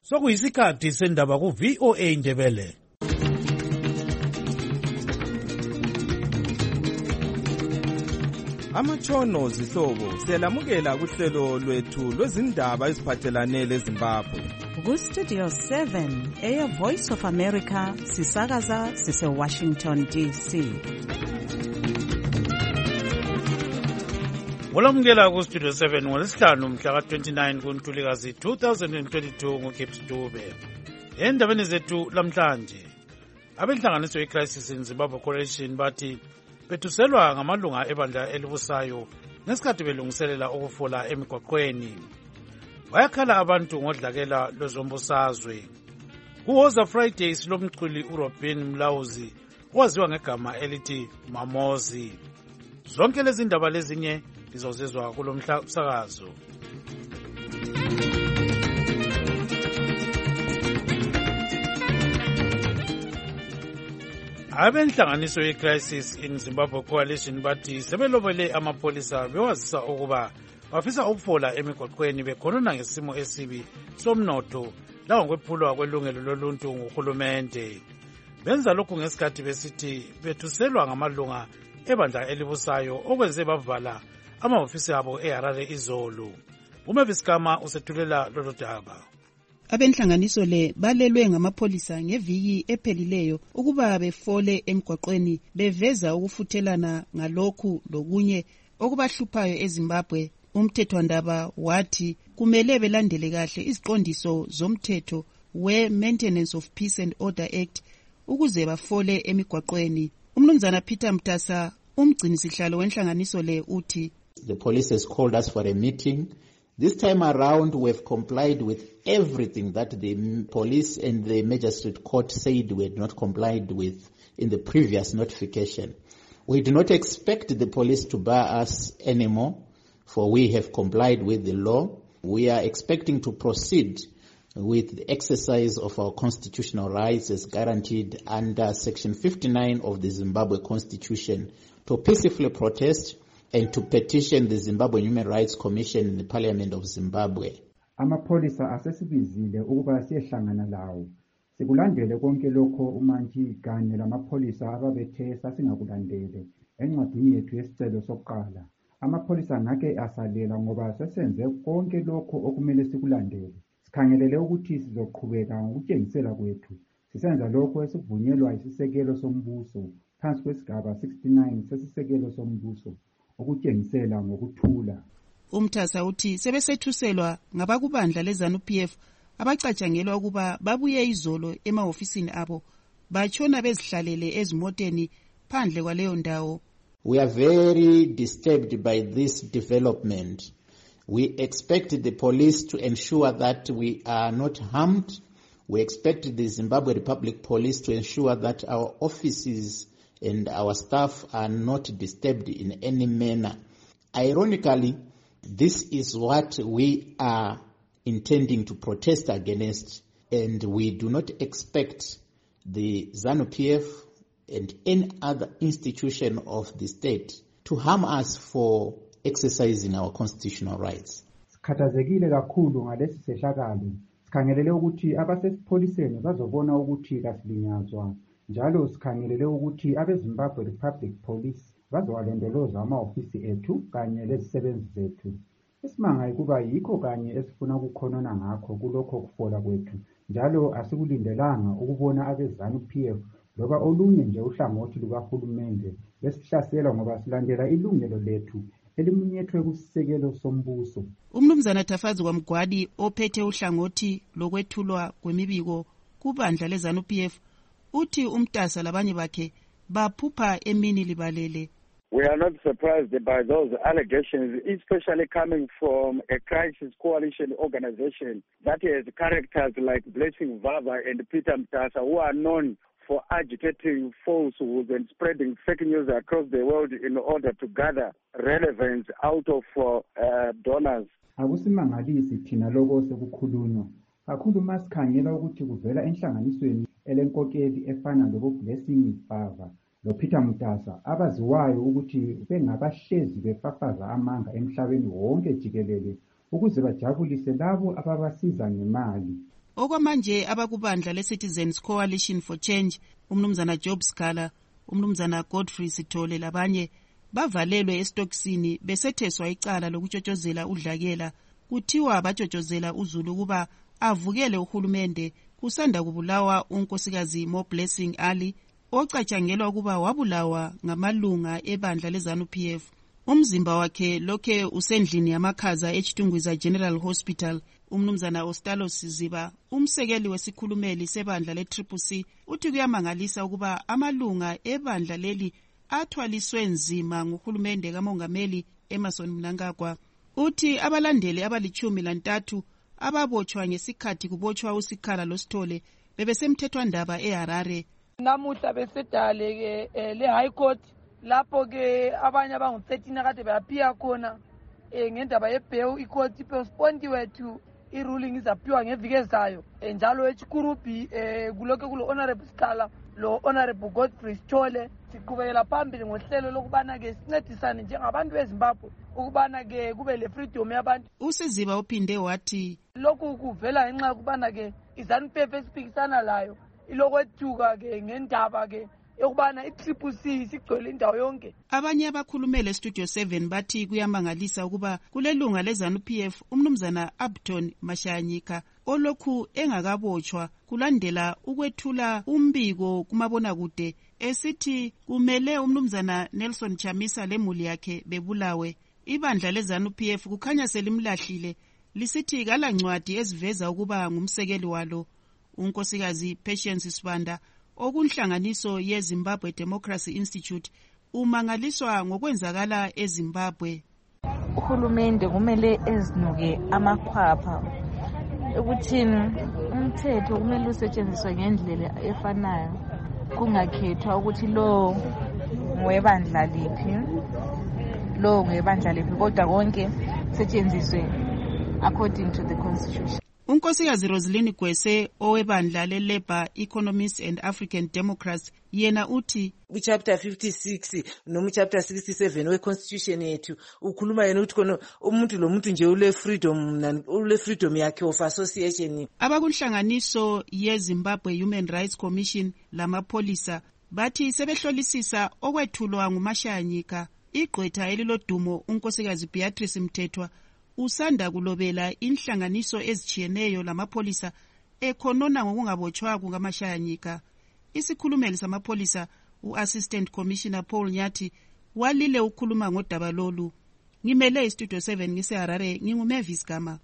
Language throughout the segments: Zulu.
Sokuyisikhathi sendaba ku VOA Indebele. Amatshono zihlobo siyalamukela kuhlelo lwethu lwezindaba eziphathelane leZimbabwe. Ku-Studio 7 Air Voice of America sisakaza sise-Washington DC. Olamukela ku-Studio 7 ngolesihlanu mhla ka-29 kuNtulikazi 2022 nguKips Dube. Endabeni zethu lamhlanje, abenhlanganiso yeCrisis in Zimbabwe Coalition bathi bethuselwa ngamalunga ebandla elibusayo ngesikhathi belungiselela ukufula emigwaqweni. Bayakhala abantu ngodlakela lwezombusazwe. Kuwoza Friday silomculi uRobin Mlauzi owaziwa ngegama elithi Mamozi. Zonke lezi ndaba lezinye lizozizwa kulo msakazo. Abenhlanganiso yeCrisis in Zimbabwe Coalition bathi sebelobele amapolisa bewazisa ukuba bafisa ukufola emigwaqweni bekhonona ngesimo esibi somnotho langokwephulwa kwelungelo loluntu nguhulumende. Benza lokhu ngesikhathi besithi bethuselwa ngamalunga ebandla elibusayo okwenze bavala amahofisi abo eHarare izolo. Umaviskama usethulela lolu daba. Abenhlanganiso le balelwe ngamapolisa ngeviki ephelileyo ukuba befole emgwaqweni beveza ukufuthelana ngalokhu lokunye okubahluphayo eZimbabwe. Umthethwandaba wathi kumele belandele kahle iziqondiso zomthetho we-Maintenance of Peace and Order Act ukuze bafole emigwaqweni. Umnumzana Peter Mtasa, umgcinisihlalo wenhlanganiso le, uthi the police has called us for a meeting. This time around, we've complied with everything that the police and the magistrate court said we had not complied with in the previous notification. We do not expect the police to bar us anymore, for we have complied with the law. We are expecting to proceed with the exercise of our constitutional rights as guaranteed under Section 59 of the Zimbabwe Constitution to peacefully protest and to petition the Zimbabwe Human Rights Commission in the Parliament of Zimbabwe. Amapolisa asesibizile ukuba siyehlangana lawo. Sikulandele konke lokho uMantshi kanye lamapolisa ababethe sasingakulandele encwadini yethu yesicelo sokuqala. Amapolisa ngake asalela ngoba sesenze konke lokho okumele sikulandele. Sikhangelele ukuthi sizoqhubeka ngokutshengisela kwethu. Sisenza lokho esivunyelwa isisekelo sombuso phansi kwesigaba 69 sesisekelo sombuso. Ukutshengisela ngokuthula. Umthasa uthi sebesethuselwa ngabakubandla leZANU-PF abacatshangelwa ukuba babuye izolo emahofisini abo batshona bezihlalele ezimoteni phandle kwaleyo ndawo. We are very disturbed by this development. We expect the police to ensure that we are not harmed. We expect the Zimbabwe Republic Police to ensure that our offices and our staff are not disturbed in any manner. Ironically, this is what we are intending to protest against, and we do not expect the ZANU-PF and any other institution of the state to harm us for exercising our constitutional rights. Sikhathazekile kakhulu ngalesi sehlakalo. Sikhangelele ukuthi abasesipholiseni bazobona ukuthi kasilinyazwa. Njalo sikhangelele ukuthi abeZimbabwe Republic Police bazowalondoloza amahofisi ethu kanye lezisebenzi zethu. Isimanga ukuba yikho kanye esifuna ukukhonona ngakho kulokho kufola kwethu. Njalo asikulindelanga ukubona abeZANU-PF loba olunye nje uhlangothi lukahulumende besihlasela ngoba silandela ilungelo lethu elimunyethwe kusisekelo sombuso. Umnumzana Tafazi kwaMgwadi ophethe uhlangothi lokwethulwa kwemibiko kubandla leZANU-PF uthi umtasa labanye bakhe baphupha emini libalele. We are not surprised by those allegations, especially coming from a crisis coalition organization that has characters like Blessing Vava and Peter Mtasa, who are known for agitating falsehoods and spreading fake news across the world in order to gather relevance out of donors. Akusimangalisi thina lokho sekukhulunywa. Kakhulu masikhangela ukuthi kuvela enhlanganisweni elenkokeli efana loBlessing Vava loPeter Mtasa abaziwayo ukuthi bengabahlezi befafaza amanga emhlabeni wonke jikelele ukuze bajabulise labo ababasiza ngemali. Okwamanje abakubandla le-Citizens Coalition for Change, umnumzana Job Scala, umnumzana Godfrey Sithole labanye bavalelwe esitokisini besetheswa icala lokutshotshozela udlakela. Kuthiwa batshotshozela uZulu ukuba avukele uhulumende kusanda kubulawa unkosikazi Mo Blessing Ali ocatshangelwa ukuba wabulawa ngamalunga ebandla leZANU-PF. Umzimba wakhe lokhe usendlini yamakhaza eChitungwiza General Hospital. Umnumzana Ostalos Ziba, umsekeli wesikhulumeli sebandla le-CCC, uthi kuyamangalisa ukuba amalunga ebandla leli athwaliswe nzima nguhulumende kamongameli Emmerson Mnangagwa. Uthi abalandeli abali-13 ababotshwa ngesikhathi kubotshwa uSikhala loSithole bebesemthethwandaba eHarare. Namuhla besedale le-High Court lapho ke abanye abangu-13 kade bayaphiya khona ngendaba yebail. I-court postponed to i-ruling izaphiwa ngeviki ezayo njalo eChikurubi kulokho kulo-Honorable Scala lo-Honorable Godfrey Sithole. Siqhubekela phambili ngohlelo lokubana-ke sincedisane njengabantu beZimbabwe ukubana-ke kube le-freedom yabantu. USiziba uphinde wathi lokhu kuvela ngenxa yokubana-ke iZANU-PF esiphikisana layo ilokwethuka-ke ngendaba-ke yokubana i-CCC sigcwele indawo yonke. Abanye abakhulumele eStudio 7 bathi kuyamangalisa ukuba kulelunga leZANU-PF umnumzana Upton Mashanyika olokhu engakabotshwa kulandela ukwethula umbiko kumabonakude esithi kumele umnumzana Nelson Chamisa lemuli yakhe bebulawe. Ibandla leZANU-PF kukhanya selimlahlile lisithi kalancwadi eziveza ukuba ngumsekeli walo. Unkosikazi Patience Sibanda okunhlanganiso yeZimbabwe Democracy Institute umangaliswa ngokwenzakala eZimbabwe. Uhulumende kumele ezinuke amakhwapha ukuthini umthetho kumele usetshenziswe ngendlela efanayo, kungakhethwa ukuthi lo ngowebandla liphi lo ngowebandla liphi, kodwa konke setshenziswe according to the constitution. Unkosikazi Rosaline Gwese owebandla le-Labour Economists and African Democrats yena uthi chapter 56 noma chapter 67 we-constitution yethu ukhuluma yena ukuthi khona umuntu lomuntu nje ule-freedom yakhe of association. Abakunhlanganiso ye-Zimbabwe Human Rights Commission lamapholisa bathi sebehlolisisa okwethulwa nguMashanyika. Igqwetha elilodumo unkosikazi Beatrice Mthethwa usanda kulobela inhlanganiso ezijiyeneyo lamapholisa ekhonona ngokungabotshwa kukaMashanyika. Isikhulumeli samapholisa u-Assistant Commissioner Paul Nyathi walile ukhuluma ngodaba lolu. Ngimele iStudio 7 ngiseHarare, nginguMavis Gama.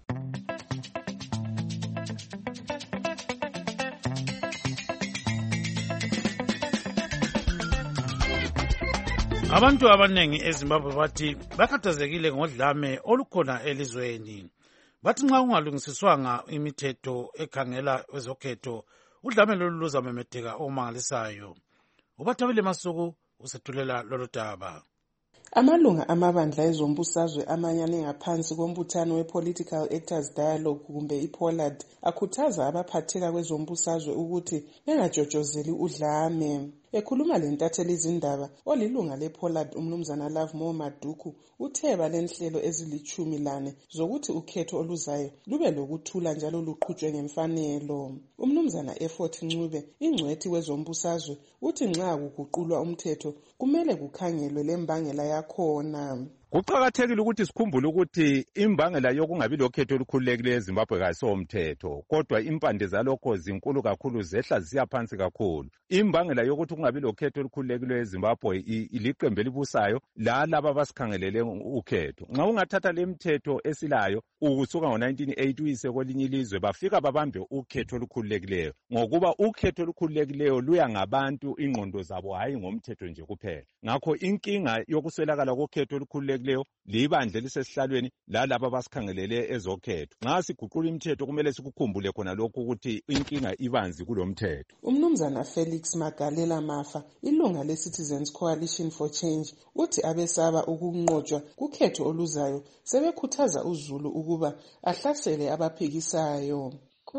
Abantu abanengi eZimbabwe bathi bakhathazekile ngodlame olukhona elizweni. Bathi nxa kungalungisiswanga imithetho ekhangela ezokhetho, udlame lolu luzamemetheka omangalisayo. Ubathabile Masuku usethulela lolu daba. Amalunga amabandla ezombusazwe amanyane ngaphansi kombuthano we-Political Actors Dialogue kumbe iPOLAD akhuthaza abaphatheka kwezombusazwe ukuthi bengajotshozeli udlame. Ekhuluma lentatheli izindaba olilunga lePOLAD umnumzana Lovemore Maduku utheba lenhlelo ezili-14 zokuthi ukhetho oluzayo lube lokuthula njalo luqhutshwe ngemfanelo. Umnumzana Effort Ncube ingcwethi wezombusazwe uthi nxa kuguqulwa umthetho kumele kukhangelwe lembangela yakhona. Kuqakathekile ukuthi sikhumbule ukuthi imbangela yokungabi lokhetho olukhululekileyo eZimbabwe kayisomthetho, kodwa impande zalokho zinkulu kakhulu, zehla ziyaphansi kakhulu. Imbangela yokuthi kungabi lokhetho olukhululekileyo eZimbabwe iliqembu elibusayo lalabo abasikhangelele ukhetho. Nxa ungathatha lemithetho esilayo ukusuka ngo-1980 uyise kwelinye ilizwe bafika babambe ukhetho olukhululekileyo, ngokuba ukhetho olukhululekileyo luya ngabantu ingqondo zabo, hayi ngomthetho nje kuphela. Ngakho inkinga yokuswelakala kokhetho olukhululekileyo libandla lisesihlalweni lalabo abasikhangelele ezokhetho. Nxa siguqula imithetho kumele sikukhumbule khona lokhu ukuthi inkinga ibanzi kulomthetho. Umnumzana Felix Magalela Mafa, ilunga le-Citizens Coalition for Change, uthi abesaba ukunqotshwa kukhetho oluzayo sebekhuthaza uZulu ukuba ahlasele abaphikisayo.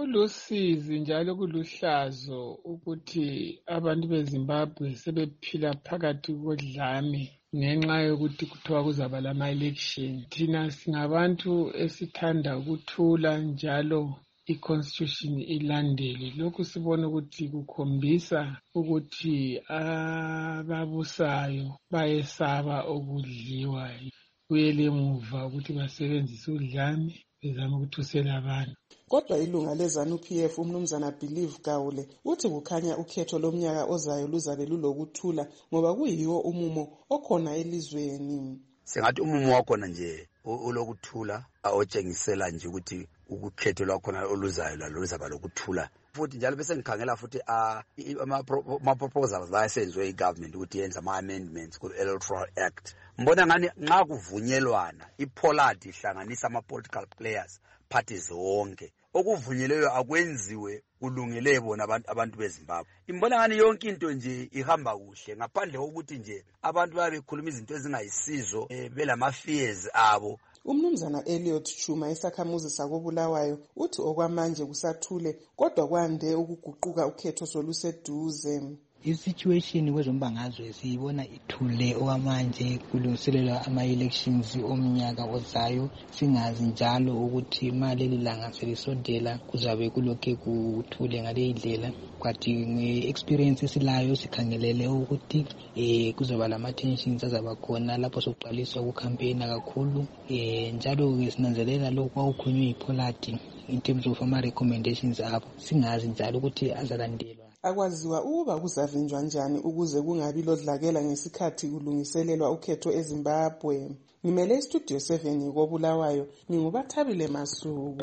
Kulusizi njalo kuluhlazo ukuthi abantu beZimbabwe sebephila phakathi kodlame ngenxa yokuthi kuthiwa kuzaba lama-election. Thina singabantu esithanda ukuthula njalo i-constitution ilandele. Lokhu sibona ukuthi kukhombisa ukuthi ababusayo bayesaba ukudliwa, kuyele emuva ukuthi basebenzise udlame bezama ukuthusela abantu. Kodwa ilunga leZANU-PF umnumzana Believe Gawule uthi kukhanya ukhetho lomnyaka ozayo luzabe lulokuthula ngoba kuyiwo umumo okhona elizweni. Sengathi umumo wakhona nje ulokuthula otshengisela nje ukuthi ukukhetho lwakhona oluzayo lalo luzaba lokuthula. Futhi njalo bese ngikhangela futhi ama-proposals asenziwe i-government ukuthi yenza ama-amendments ku-Electoral Act. Mbona ngani nxa kuvunyelwana i-Pollard ihlanganisa ama-political players parties wonke okuvunyelweyo akwenziwe kulungele bona abantu beZimbabwe. Imbona ngani yonke into nje ihamba kuhle ngaphandle kokuthi nje abantu babekhuluma izinto ezingayisizo belama-fears abo. Umnumzana Elliot Chuma isakhamuzi sakobulawayo uthi okwamanje kusathule kodwa kwande ukuguquka ukhetho soluseduze. I-situation kwezombangazwe siyibona ithule okwamanje kulungiselelwa ama-elections omnyaka ozayo, singazi njalo ukuthi maleli langa selisondela kuzabe kulokhe kuthule ngale ndlela. Kwathi nge-experience esilayo sikhangelele ukuthi kuzoba lama-tensions azaba khona lapho sokuqaliswa ukukhampeyina kakhulu, njalo-ke sinanzelela lokhu kwakukhulunywe yi-Pollard in terms of ama-recommendations abo, singazi njalo ukuthi azalandelwa. Akwaziwa ukuba kuzavinjwa njani ukuze kungabi lodlakela ngesikhathi kulungiselelwa ukhetho eZimbabwe. Ngimele iStudio 7 kobulawayo, nginguBathabile Masuku.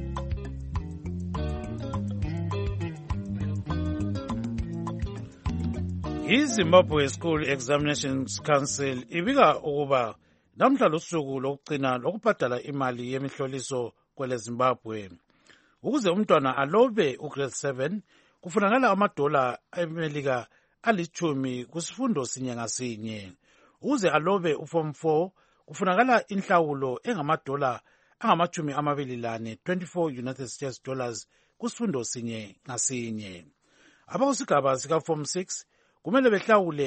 iZimbabwe School Examinations Council ibika ukuba namhla lusuku lokugcina lokubhadala imali yemihloliso kwele Zimbabwe. Ukuze umntwana alobe ugrade 7 kufunakala $10 eMelika ali10 kusifundo sinye ngasinye. Ukuze alobe uform 4 kufunakala inhlawulo engama$24 United States dollars kusifundo sinye ngasinye. Abakusigaba sika form 6 kumele behlawule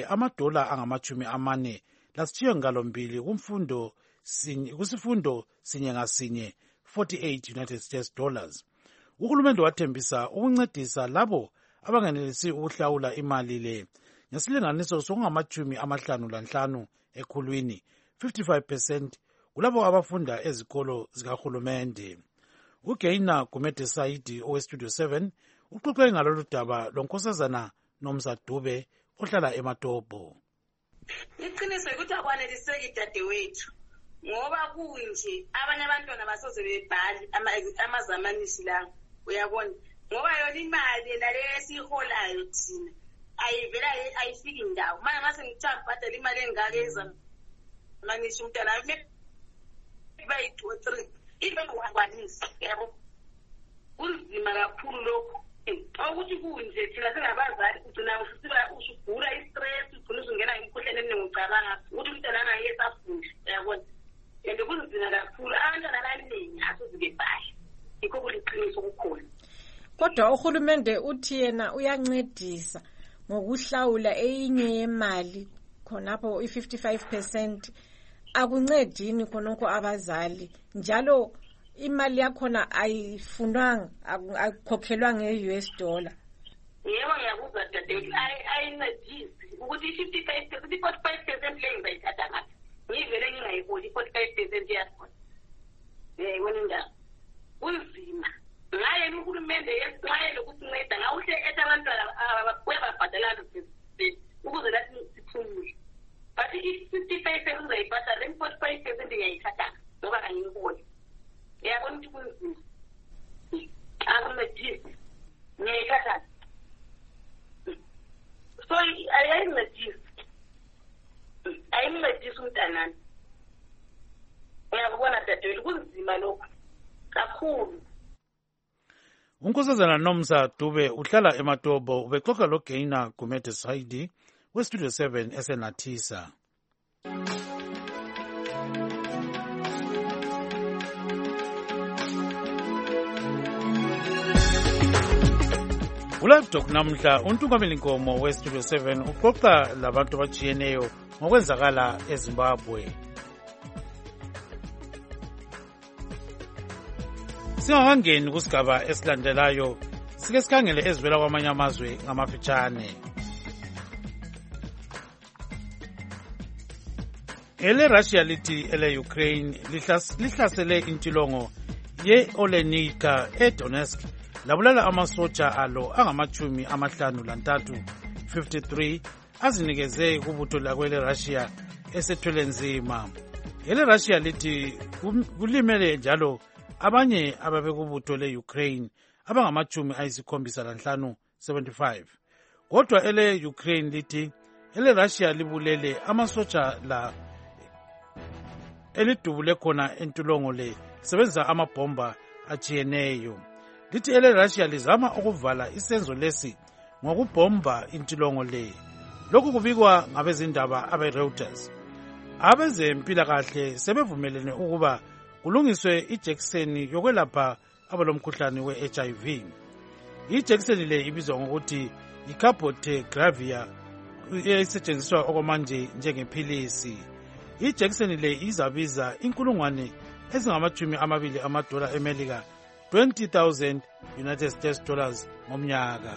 $40 kusifundo sinye ngasinye 48 United States dollars. Uhulumende wathembisa ukuncedisa labo abangenelisi ukuhlawula imali le ngesilinganiso sokungama-55 ekhulwini 55% kulabo abafunda ezikolo zikahulumende. uGaina Gumede Saidi oweStudio 7 uxoxe ngalolu daba lonkosazana Nomsa Dube ohlala eMatopo. Iqiniso ukuthi akwaneliseki dadewethu ngoba kunje abanye abantwana basoze bebhali amazamanisi la uyabona ngoba yona imali naleyo esiholayo thina ayivela ayifiki ndawo manje mase ngithanda bhadala imali engaka ezamanisi umntwana bayi 2 3 ibe ngokwanisa yabo kunzima kakhulu lokho ukuthi kunje thina singabazali ugcina usugula i-stress ugcina usungena imikhuhlane eminingi ucabanga ukuthi umntwana angayesa afunde uyabona and kunzima kakhulu abantwana abaningi asizike bhayi yikho kuliqiniso kukhona. Kodwa uhulumende uthi yena uyancedisa ngokuhlawula eyinye yemali khonapho i-55% akuncedini khonokho abazali njalo imali yakhona ayifundwanga ayikhokhelwa nge-US dollar. Yebo ngiyakuzwa dadewethu ayincedisi ukuthi i-55% i-45% le ngizayithatha ngaphi ngivele ngingayiholi i-45% yakhona yayibona indaba kunzima ngaye uhulumende yesixwayele ukusinceda ngawuhle ethi abantwana uyababhadala ukuze lathi siphumule but i-55% uzayibhadala i-45% ngiyayithatha ngoba angiyiholi yabona ukuthi kunzima akuncedisi ngiyayithatha so ayincedisi umntanami uyakubona dadewethu kunzima lokho kakhulu. Unkosazana Nomsa Dube uhlala eMatopo ubexoxa loGaina Gumede Saidi weStudio 7 eseNathisa. Ulive Talk namhla untungameli nkomo weStudio 7 uxoxa labantu abajiyeneyo ngokwenzakala eZimbabwe. Singakangeni kusigaba esilandelayo, sike sikhangele ezivela kwamanye amazwe ngamafitshane. Ele Russia lithi ele Ukraine lihlasele intilongo ye Olenika eDonetsk labulala amasoja alo angamachumi amahlanu lantathu 53 azinikeze kubutho lakwele Russia esethwele nzima. Ele Russia lithi kulimele njalo abanye ababekubutho le Ukraine abangamachumi ayisikhombisa lanhlanu 75. Kodwa ele Ukraine lithi ele Russia libulele amasoja la elidubule khona entulongo le sebenza amabhomba ajiyeneyo. Lithi ele Russia lizama ukuvala isenzo lesi ngokubhomba intulongo le. Lokhu kubikwa ngabezindaba abe-Reuters. Abezempilakahle sebevumelene ukuba kulungiswe ijekiseni yokwelapha abalomkhuhlane we-HIV. Ijekiseni le ibizwa ngokuthi iCabotegravir esetshenziswa okwamanje njengephilisi. Ijekiseni le izabiza inkulungwane ezingamachumi amabili amadola eMelika, 20,000 United States dollars ngomnyaka.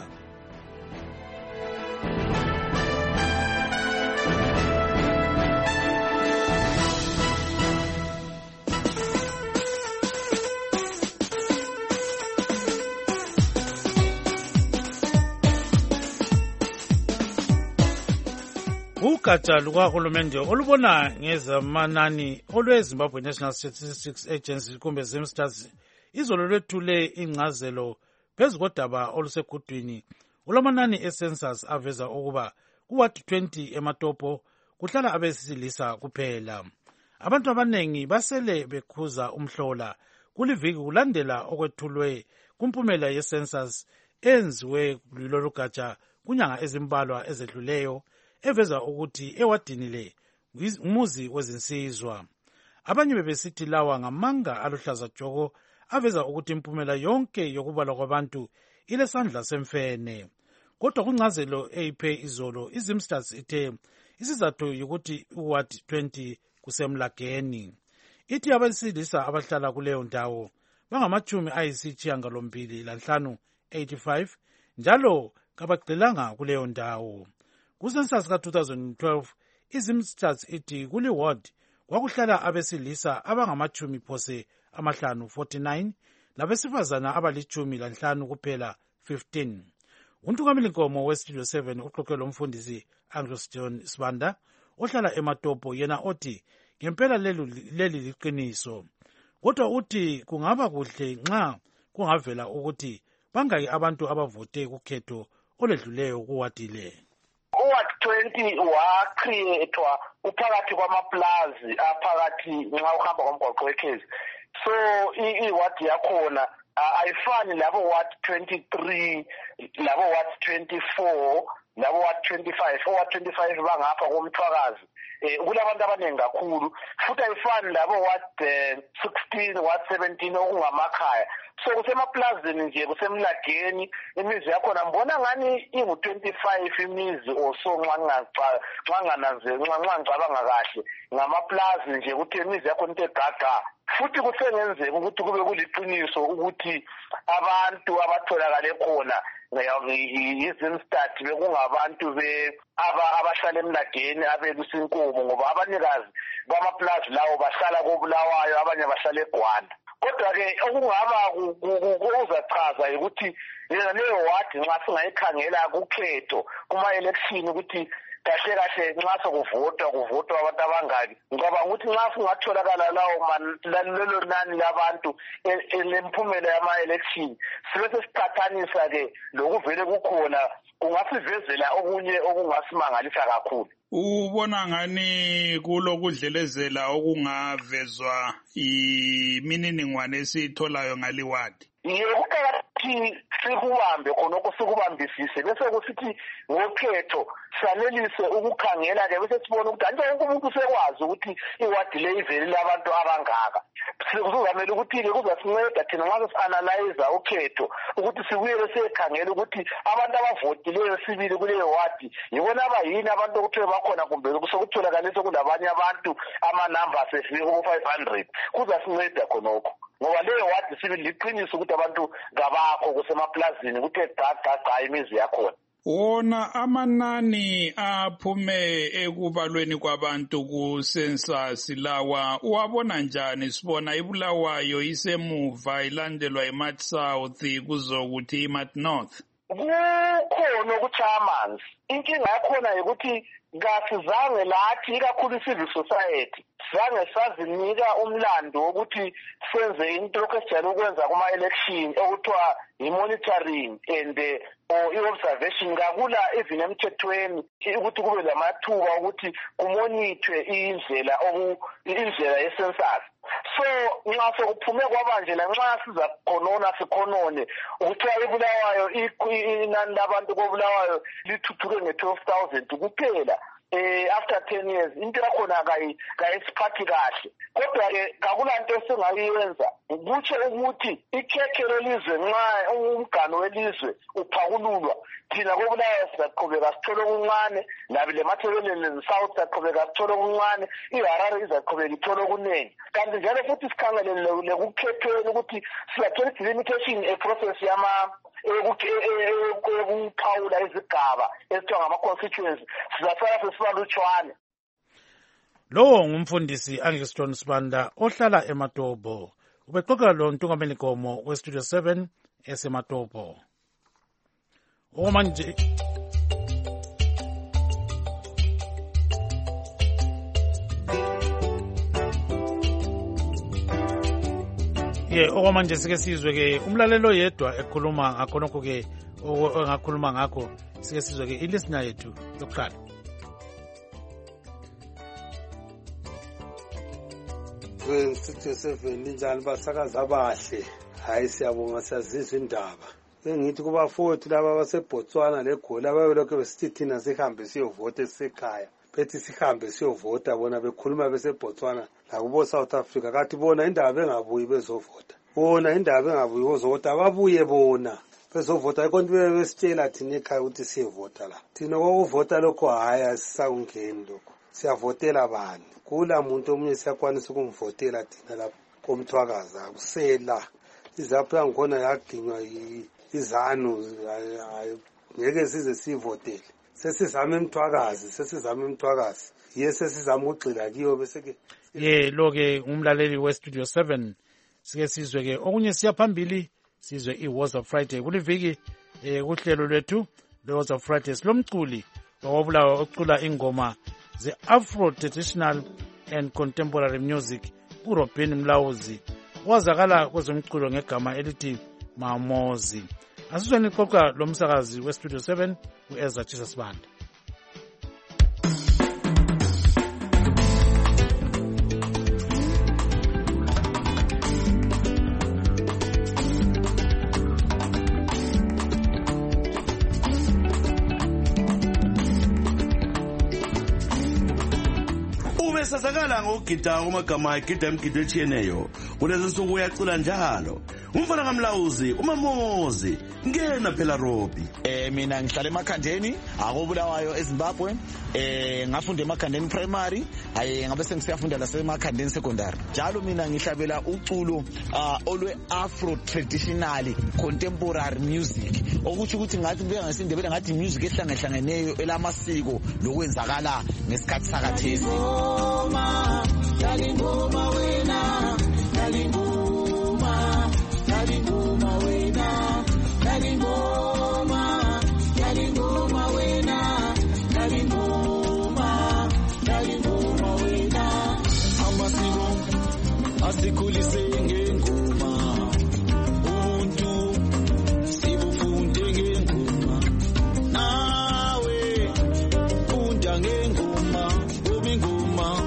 Ugatsha lukahulumende olubona ngezamanani olweZimbabwe National Statistics Agency kumbe ZimStats izolo lwethule ingcazelo phezu kodaba olusekudwini olamanani ecensus aveza ukuba kuward 20 eMatopo kuhlala abesilisa kuphela. Abantu abanengi basele bekhuza umhlola kuliviki kulandela okwethulwe kumpumela yecensus enziwe kulolu gatsha kunyanga ezimbalwa ezedluleyo eveza ukuthi ewadini le umuzi wezinsizwa. Abanye bebesithi lawa ngamanga aluhlaza tshoko aveza ukuthi impumela yonke yokubalwa kwabantu ilesandla semfene. Kodwa kungcazelo eyiphe izolo iZimStats ithe isizathu ukuthi uward 20 kusemlageni. Ithi abesilisa abahlala kuleyo ndawo bangamachumi ayisishiyagalombili lanhlanu 85 njalo kabagxilanga kuleyo ndawo. Kusensus ka-2012 iZimStats ithi kuliward kwakuhlala abesilisa abangamachumi phose amahlanu 49 labesifazana abalichumi lanhlanu kuphela 15. Untungameli Nkomo weStudio 7 uxoxe lomfundisi Anglo-John Sibanda ohlala eMatopo yena othi ngempela leli liqiniso. Kodwa uthi kungaba kuhle nxa kungavela ukuthi bangaki abantu abavote kukhetho oledluleyo kuwadi le. Uward 20 wacreatwa uphakathi kwamaplazi aphakathi nxa uhamba ngomgwaqo wekhezi. So iward yakhona ayifani labo ward 23 labo ward 24 labo ward 25 ward 25 bangapha komthwakazi. Kulabantu abaningi kakhulu futhi ayifani labo ward 16 ward 17 okungamakhaya. So kusemaplazini nje kusemlageni imizi yakhona mbona ngani ingu25 imizi oso nxa ngicabanga kahle ngamaplazi nje ukuthi imizi yakhona into egaga. Futhi kusengenzeka ukuthi kube kuliqiniso ukuthi abantu abatholakale khona iZimStats bekungabantu abahlala emlageni abelusinkomo ngoba abanikazi bamaplazi lawo bahlala koBulawayo abanye bahlala eGwanda. Kodwa-ke okungaba kuzachaza ukuthi leyo ward nxa singayikhangela kukhetho kuma-election ukuthi kahle kahle nxa kuvotwa abantu abangaki. Ngicabanga ukuthi nxa singatholakala lelo nani labantu lemphumela yama-election sibe sesiqathanisa-ke lokuvele kukhona kungasivezela okunye okungasimangalisa kakhulu. Ubona ngani kulokudlelezela okungavezwa imininingwane esiyitholayo ngaliwadi? Kuqakathekile sikubambe khonokho sikubambisise bese kusithi ngokhetho sanelise ukukhangela-ke bese sibona ukuthi anje wonke umuntu sekwazi ukuthi iwadi le ivele abantu abangaka. Kuzamele ukuthi-ke kuzasinceda thina nxa si-analyza ukhetho ukuthi sibuyele siyekhangela ukuthi abantu abavotileyo sibili kuleyo wadi yibona abayini abantu okuthiwe bakhona kumbe sekutholakale sekulabanye abantu amanamba asefike ku-500 kuzasinceda khonokho. ngoba leyo wadi sibili liqiniso ukuthi abantu ngabakho kusemaplazini kuthe gqa imizi yakhona. Wona amanani aphume ekubalweni kwabantu ku-census lawa uwabona njani? Sibona iBulawayo isemuva ilandelwa iMat South kuzokuthi iMat North. Kukhona ukutshaya amanzi. Inkinga yakhona ukuthi kasizange lathi ikakhulu civil society zange sazinika umlando wokuthi senze into esijayele ukwenza kuma-election okuthiwa i-monitoring and i-observation kakula even emthethweni ukuthi kube lamathuba ukuthi kumonithwe indlela ye-census. So nxa sekuphume kwabanje lanxa siza khonona sikhonone ukuthiwa iBulawayo inani labantu koBulawayo lithuthuke nge-12,000 kuphela after 10 years into yakhona kayisiphathi kahle. Kodwa-ke kakulanto esingayiyenza kutsho ukuthi ikhekhe lelizwe nxa umgano welizwe uphakululwa thina koBulawayo sizaqhubeka sithole okuncane labi leMatabeleland South sizaqhubeka sithole okuncane iHarare izaqhubeka ithole okuningi. Kanti njalo futhi sikhangelele kukhethweni ukuthi sizathola delimitation eprocess ukuphawula izigaba ezithiwa ngama-constituency sizasala sesibalutshwane. Lowo ngumfundisi Angiston Sibanda ohlala eMatopo. Ubexoxa lo Ntungameli Gomo weStudio 7 eseMatopo. Omanje okwamanje sike sizwe ke umlalelo yedwa ekhuluma ngakhonokho ke engakhuluma ngakho sike sizwe ke ilistener yethu yokuqala. Studio 7 njani basakaza abahle? Hayi siyabonga siyazizwa indaba. Engithi kubafowethu laba baseBotswana leGoli ababelokho besithi thina sihambe siyovota esekhaya. Bethi sihambe siyovota bona bekhuluma beseBotswana la kubo South Africa kathi bona indaba engabuyi bezovota. Bona indaba engabuyi bezovota babuye bona bezovota ikonto besitshela thina ekhaya ukuthi siyevota la. Thina kokuvota lokho hayi asisakungeni lokho. Siyavotela bani? Kula muntu omunye siyakwanisa ukumvotela thina lapho komthwakaza kusela. Izapho yangikhona yaginywa izanu ngeke size sivotele. Sesizama imthwakazi sesizama ugxila kiyo bese ke lo ke umlaleli weStudio 7 sike sizwe ke okunye siyaphambili sizwe iWars of Friday kuliviki kuhlelo lwethu leWars of Friday silomculi wawabulawa ocula ingoma ze-Afro traditional and contemporary music uRobin Mlauzi wazakala kwezomculo ngegama elithi Mamozi. Asizweni ixoxa lomsakazi weStudio 7 uEzra Jesus Banda. Sazakala ngogida kumagama egida emgido etshiyeneyo kulezi nsuku uyacula njalo umfana kaMlauzi uMamozi ngena phela Robi. Mina ngihlala eMakhandeni akoBulawayo eZimbabwe. Ngafunda eMakhandeni primary ngabe sengisiyafunda la eMakhandeni secondary. Njalo mina ngihlabela uculo olwe Afro traditional contemporary music okuthi ngathi beka ngesindebele ngathi music ehlangahlangeneyo elamasiko lokwenzakala ngesikhathi sakathesi. Ngoma wena ngoma wena ngoma wena amasiko asikhulise ngengoma ubuntu sibufunde ngengoma nawe funda ngengoma ngoba ingoma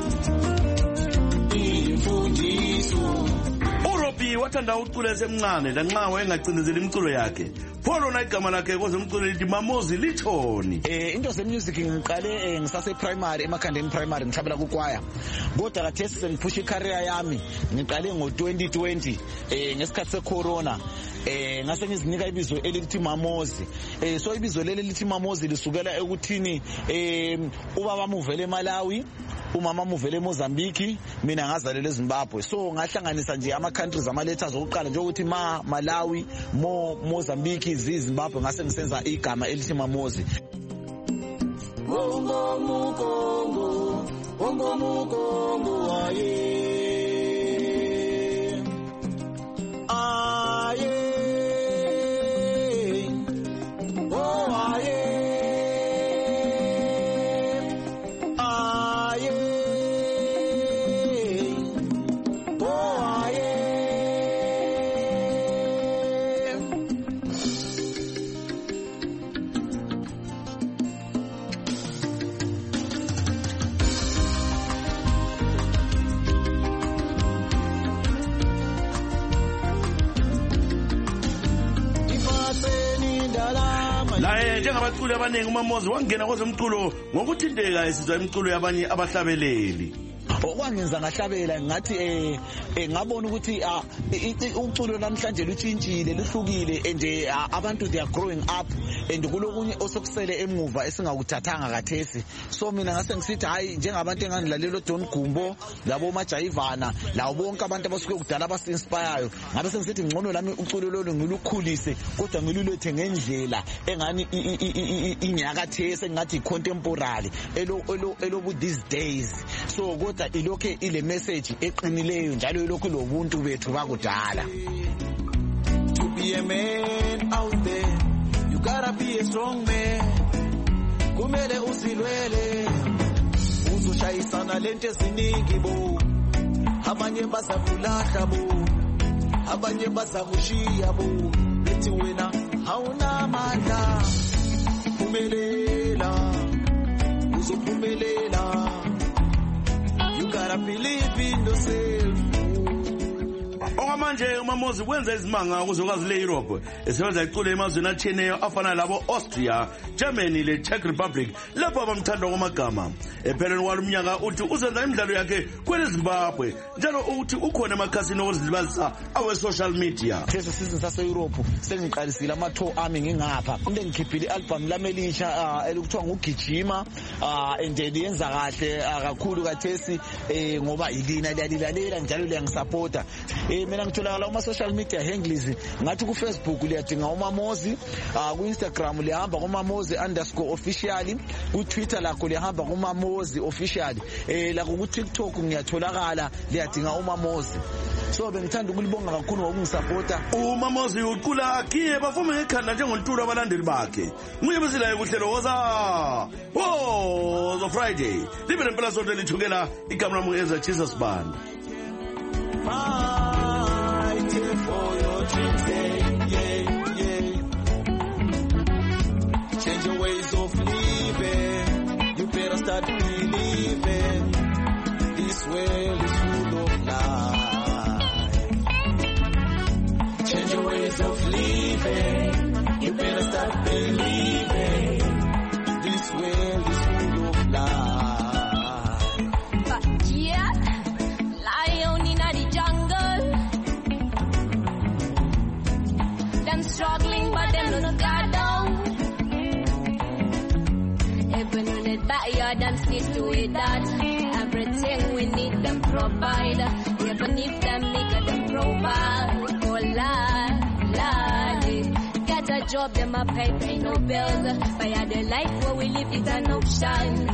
imfundiso. uRobi wathanda ucula esemncane lanxa wayengacindezeli imculo yakhe. Pho na igama lakhe kwezomculo lithi Mamozi lithoni. Into zemusic ngiqale ngisase primary eMakhandeni primary ngihlabela kukwaya. Kodwa kathesi sengiphusha icareer yami ngiqale ngo2020 ngesikhathi secorona. Ngase ngizinika ibizo elithi Mamozi. So ibizo leli lithi Mamozi lisukela ekuthini ubaba uvele eMalawi umama uvele eMozambique mina ngazalela eZimbabwe so ngahlanganisa nje ama countries ama letters okuqala njengokuthi Malawi Mozambique Zimbabwe ngase ngisenza igama elithi Mamozi. Bongo mukongo aye abaculi abaningi uMamozi wangena kwezomculo ngokuthinteka esizwa imculo yabanye abahlabeleli. Okwangenza ngahlabela ngathi ngabona ukuthi uculo namhlanje luchintshile luhlukile and abantu they are growing up and kulokunye osokusele emuva esingakuthathanga kathesi so mina ngase ngisithi hayi njengabantu engangilalela John Gumbo labo majayivana lawo bonke abantu abasuke kudala abasinspire ngabe sengisithi ngcono lami uculo lolu ngilukhulise kodwa ngilulethe ngendlela engani inyakathese ngathi contemporary elo these days so kodwa ilokho ile message eqinileyo njalo ilokho lobuntu bethu bakudala. To be a man out there you gotta be a strong man kumele usilwele uzoshayisana lento eziningi bo abanye bazakulahla bo abanye bazakushiya bo bethi wena awuna amandla phumelela uzophumelela. You gotta believe in yourself. Okwamanje uMamozi wenza izimanga kuzokwazi le-Europe esebenza iculo emazweni atshiyeneyo afana labo Austria, Germany le Czech Republic lapho abamthanda kwamagama. Epheleni kwalo umnyaka uthi uzenza imidlalo yakhe kweleZimbabwe njalo uthi ukhona emakhasini okuzilibazisa awe-social media. Leso season sase-Europe sengiqalisile ama-tour ami ngingapha into ngikhiphile i-album lami elisha elokuthiwa ngugijima and liyenza kahle kakhulu kathesi ngoba ilina liyalilalela njalo liyangisapota. Mina ngitholakala kuma-social media handles ngathi ku-Facebook liyadinga uMamozi, ku-Instagram liyahamba kuMamozi_official, ku-Twitter lakho liyahamba kuMamozi official, lakho ku-TikTok ngiyatholakala liyadinga uMamozi. So bengithanda ukulibonga kakhulu ngokungisapota. uMamozi ucula akhiye bavume ngekhanda njengontula abalandeli bakhe. Nguye besilayo kuhlelo woza Woza Friday libe nempela sonto lithukela igama lami Ezra Jesus Band. Fighting for your dreams, yeah. Change your ways of living. You better start believing. This world is full of lies. Change your ways of living. You better start believing. This world is full of lies. But yeah. Struggling, but them don't got down. Even in the backyard and sneeze to it that everything we need them provide. Even if them nigga them provide. Oh Lord, get a job them a pay no bills. But the life where we live is an option.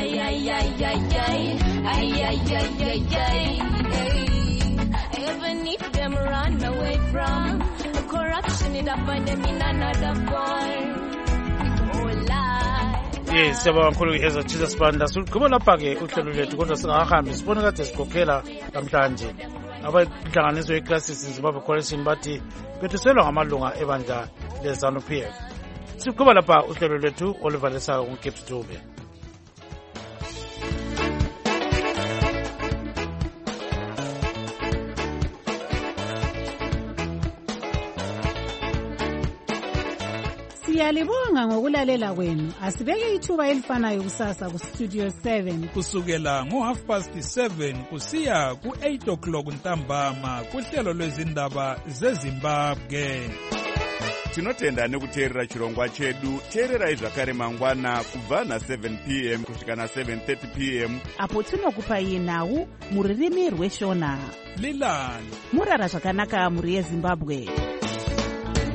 Even if them run away from corruption, it find them in another form. Oh Lord. Yes, siyabonga kakhulu Ezra Jesus Band. Sigqibela lapha ke uhlelo lethu kodwa singahambi sibone kade sikhokhela namhlanje. Abahlanganiso yeClassics Zimbabwe Coalition bathi bethuselwa ngamalunga ebandla leZANU-PF. Sigqibela lapha uhlelo lethu Oliver Lesaka uNkipsi Dube. Siyalibonga ngokulalela kwenu. Asibeke ithuba elifanayo kusasa ku Studio 7 kusukela ngo7:30 kusiya ku8 o'clock ntambama kuhlelo lwezindaba zeZimbabwe. tinotenda nekuteerera chirongwa chedu. Teererai zvakare mangwana kubva na7 p.m. kusvika na7:30 p.m. apo tinokupai nhau mururimi rweshona. Lilani murara zvakanaka mhuri yeZimbabwe.